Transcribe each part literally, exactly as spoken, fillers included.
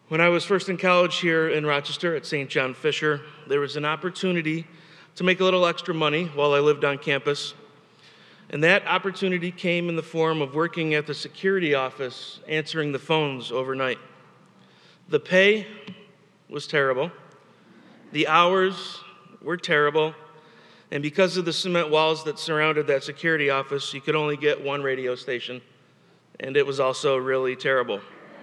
When I was first in college here in Rochester at Saint John Fisher, there was an opportunity to make a little extra money while I lived on campus. And that opportunity came in the form of working at the security office, answering the phones overnight. The pay was terrible. The hours were terrible. And because of the cement walls that surrounded that security office, you could only get one radio station. And it was also really terrible.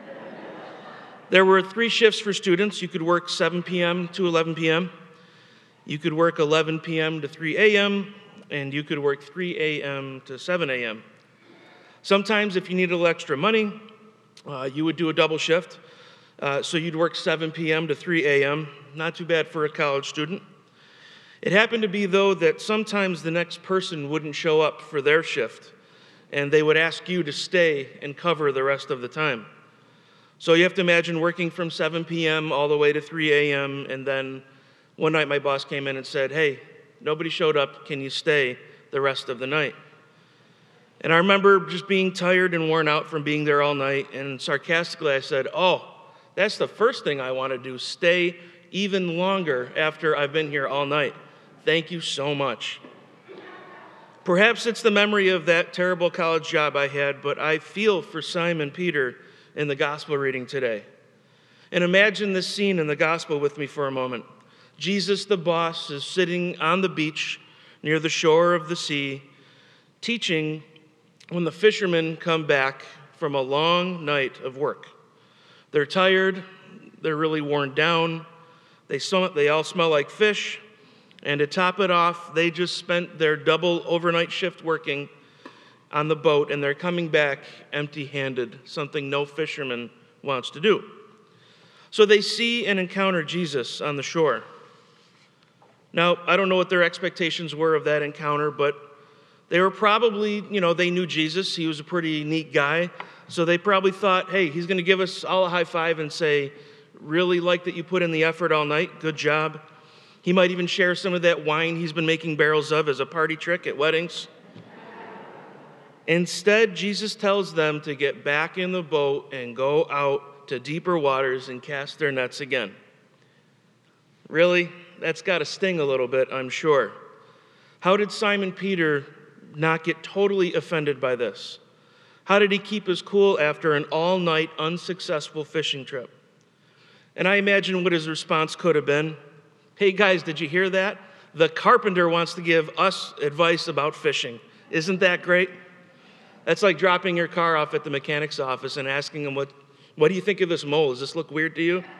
There were three shifts for students. You could work seven p.m. to eleven p.m. You could work eleven p.m. to three a.m., and you could work three a.m. to seven a.m. Sometimes, if you needed a little extra money, uh, you would do a double shift. Uh, so you'd work seven p.m. to three a.m. Not too bad for a college student. It happened to be, though, that sometimes the next person wouldn't show up for their shift, and they would ask you to stay and cover the rest of the time. So you have to imagine working from seven p.m. all the way to three a.m., and then one night my boss came in and said, "Hey, nobody showed up. Can you stay the rest of the night?" And I remember just being tired and worn out from being there all night, and sarcastically I said, "Oh, that's the first thing I want to do, stay even longer after I've been here all night. Thank you so much." Perhaps it's the memory of that terrible college job I had, but I feel for Simon Peter in the gospel reading today. And imagine this scene in the gospel with me for a moment. Jesus, the boss, is sitting on the beach near the shore of the sea, teaching when the fishermen come back from a long night of work. They're tired, they're really worn down, they, sm- they all smell like fish, and to top it off, they just spent their double overnight shift working on the boat, and they're coming back empty-handed, something no fisherman wants to do. So they see and encounter Jesus on the shore. Now, I don't know what their expectations were of that encounter, but they were probably, you know, they knew Jesus. He was a pretty neat guy. So they probably thought, hey, he's going to give us all a high five and say, "Really like that you put in the effort all night. Good job." He might even share some of that wine he's been making barrels of as a party trick at weddings. Instead, Jesus tells them to get back in the boat and go out to deeper waters and cast their nets again. Really? That's got to sting a little bit, I'm sure. How did Simon Peter not get totally offended by this? How did he keep his cool after an all-night unsuccessful fishing trip? And I imagine what his response could have been. "Hey guys, did you hear that? The carpenter wants to give us advice about fishing. Isn't that great?" That's like dropping your car off at the mechanic's office and asking him, what, what do you think of this mole? Does this look weird to you?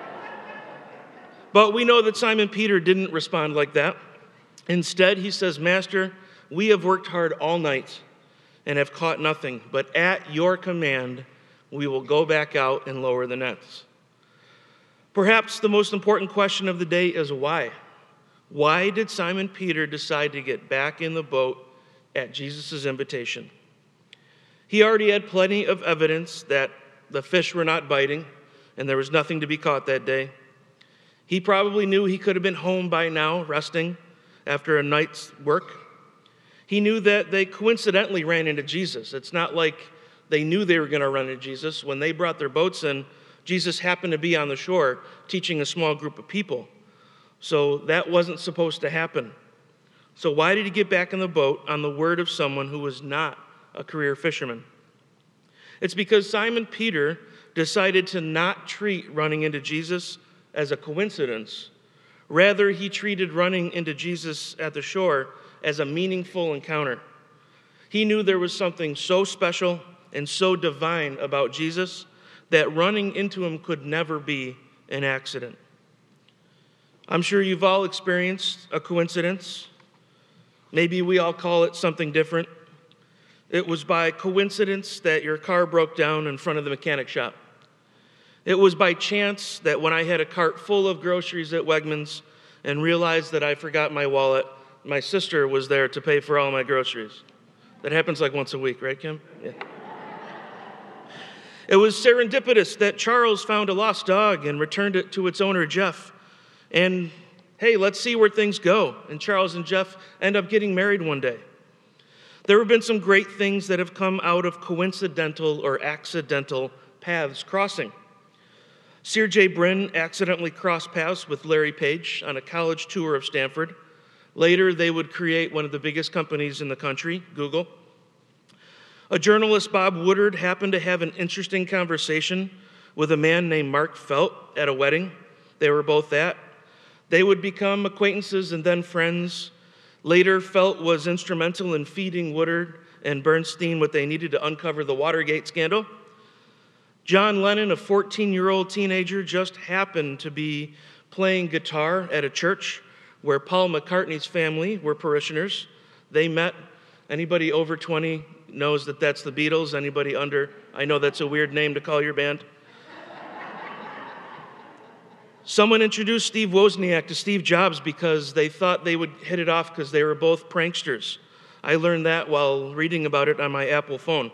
But we know that Simon Peter didn't respond like that. Instead, he says, "Master, we have worked hard all night and have caught nothing, but at your command, we will go back out and lower the nets." Perhaps the most important question of the day is why? Why did Simon Peter decide to get back in the boat at Jesus' invitation? He already had plenty of evidence that the fish were not biting and there was nothing to be caught that day. He probably knew he could have been home by now, resting after a night's work. He knew that they coincidentally ran into Jesus. It's not like they knew they were going to run into Jesus. When they brought their boats in, Jesus happened to be on the shore teaching a small group of people. So that wasn't supposed to happen. So why did he get back in the boat on the word of someone who was not a career fisherman? It's because Simon Peter decided to not treat running into Jesus as a coincidence. Rather, he treated running into Jesus at the shore as a meaningful encounter. He knew there was something so special and so divine about Jesus that running into him could never be an accident. I'm sure you've all experienced a coincidence. Maybe we all call it something different. It was by coincidence that your car broke down in front of the mechanic shop. It was by chance that when I had a cart full of groceries at Wegmans and realized that I forgot my wallet, my sister was there to pay for all my groceries. That happens like once a week, right, Kim? Yeah. It was serendipitous that Charles found a lost dog and returned it to its owner, Jeff. And hey, let's see where things go. And Charles and Jeff end up getting married one day. There have been some great things that have come out of coincidental or accidental paths crossing. Sear J. Bryn accidentally crossed paths with Larry Page on a college tour of Stanford. Later, they would create one of the biggest companies in the country, Google. A journalist, Bob Woodard, happened to have an interesting conversation with a man named Mark Felt at a wedding they were both at. They would become acquaintances and then friends. Later, Felt was instrumental in feeding Woodard and Bernstein what they needed to uncover the Watergate scandal. John Lennon, a fourteen-year-old teenager, just happened to be playing guitar at a church where Paul McCartney's family were parishioners. They met. Anybody over twenty knows that that's the Beatles. Anybody under? I know that's a weird name to call your band. Someone introduced Steve Wozniak to Steve Jobs because they thought they would hit it off because they were both pranksters. I learned that while reading about it on my Apple phone.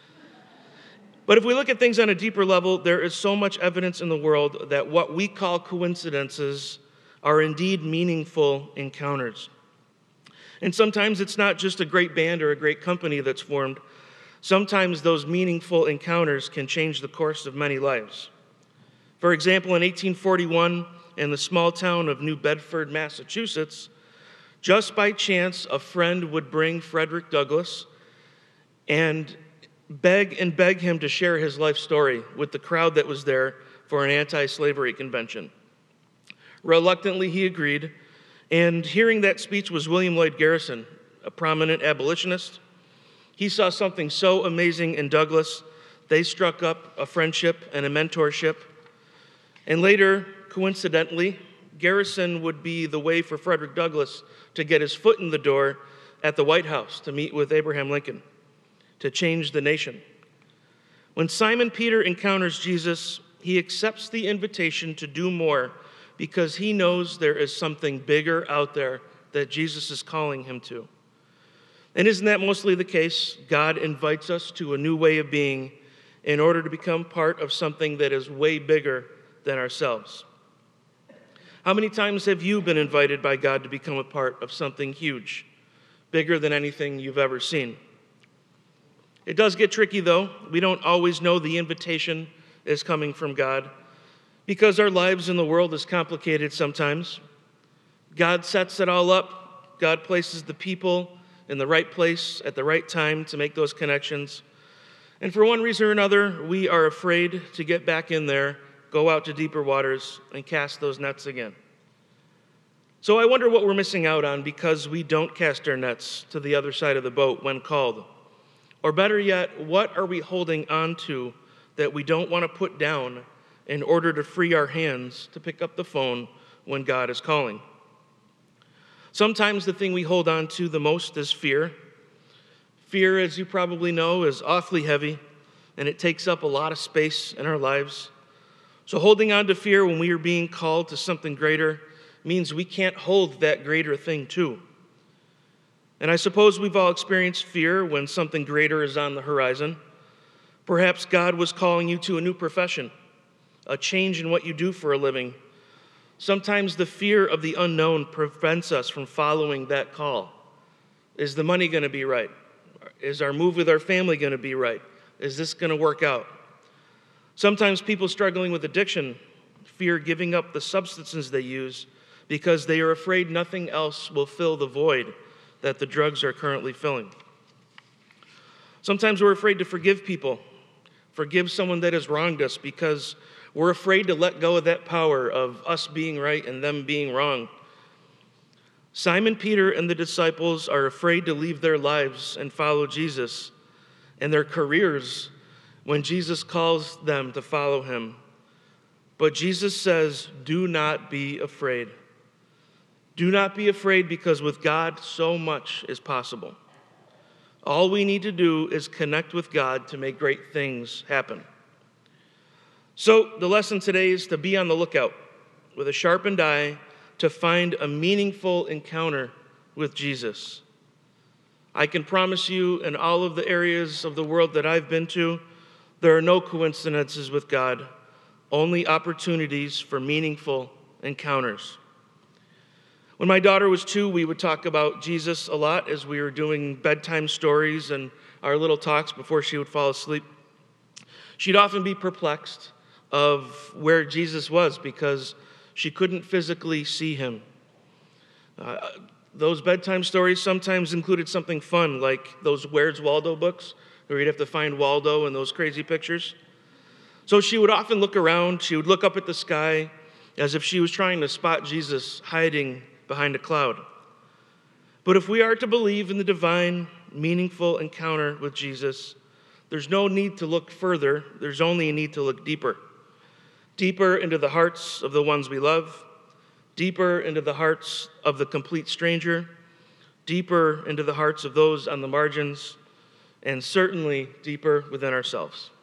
But if we look at things on a deeper level, there is so much evidence in the world that what we call coincidences are indeed meaningful encounters. And sometimes it's not just a great band or a great company that's formed. Sometimes those meaningful encounters can change the course of many lives. For example, in eighteen forty-one, in the small town of New Bedford, Massachusetts, just by chance, a friend would bring Frederick Douglass and beg and beg him to share his life story with the crowd that was there for an anti-slavery convention. Reluctantly, he agreed, and hearing that speech was William Lloyd Garrison, a prominent abolitionist. He saw something so amazing in Douglass, they struck up a friendship and a mentorship. And later, coincidentally, Garrison would be the way for Frederick Douglass to get his foot in the door at the White House to meet with Abraham Lincoln, to change the nation. When Simon Peter encounters Jesus, he accepts the invitation to do more because he knows there is something bigger out there that Jesus is calling him to. And isn't that mostly the case? God invites us to a new way of being in order to become part of something that is way bigger than ourselves. How many times have you been invited by God to become a part of something huge, bigger than anything you've ever seen? It does get tricky, though. We don't always know the invitation is coming from God because our lives in the world is complicated sometimes. God sets it all up. God places the people in the right place at the right time to make those connections. And for one reason or another, we are afraid to get back in there, go out to deeper waters, and cast those nets again. So I wonder what we're missing out on because we don't cast our nets to the other side of the boat when called. Or better yet, what are we holding on to that we don't want to put down in order to free our hands to pick up the phone when God is calling? Sometimes the thing we hold on to the most is fear. Fear, as you probably know, is awfully heavy, and it takes up a lot of space in our lives. So holding on to fear when we are being called to something greater means we can't hold that greater thing too. And I suppose we've all experienced fear when something greater is on the horizon. Perhaps God was calling you to a new profession, a change in what you do for a living. Sometimes the fear of the unknown prevents us from following that call. Is the money going to be right? Is our move with our family going to be right? Is this going to work out? Sometimes people struggling with addiction fear giving up the substances they use because they are afraid nothing else will fill the void that the drugs are currently filling. Sometimes we're afraid to forgive people, forgive someone that has wronged us because we're afraid to let go of that power of us being right and them being wrong. Simon Peter and the disciples are afraid to leave their lives and follow Jesus and their careers when Jesus calls them to follow him. But Jesus says, do not be afraid. Do not be afraid because with God, so much is possible. All we need to do is connect with God to make great things happen. So the lesson today is to be on the lookout with a sharpened eye to find a meaningful encounter with Jesus. I can promise you in all of the areas of the world that I've been to, there are no coincidences with God, only opportunities for meaningful encounters. When my daughter was two, we would talk about Jesus a lot as we were doing bedtime stories and our little talks before she would fall asleep. She'd often be perplexed of where Jesus was because she couldn't physically see him. Uh, those bedtime stories sometimes included something fun, like those Where's Waldo books, where you'd have to find Waldo in those crazy pictures. So she would often look around, she would look up at the sky as if she was trying to spot Jesus hiding behind a cloud. But if we are to believe in the divine, meaningful encounter with Jesus, there's no need to look further, there's only a need to look deeper. Deeper into the hearts of the ones we love, deeper into the hearts of the complete stranger, deeper into the hearts of those on the margins, and certainly deeper within ourselves.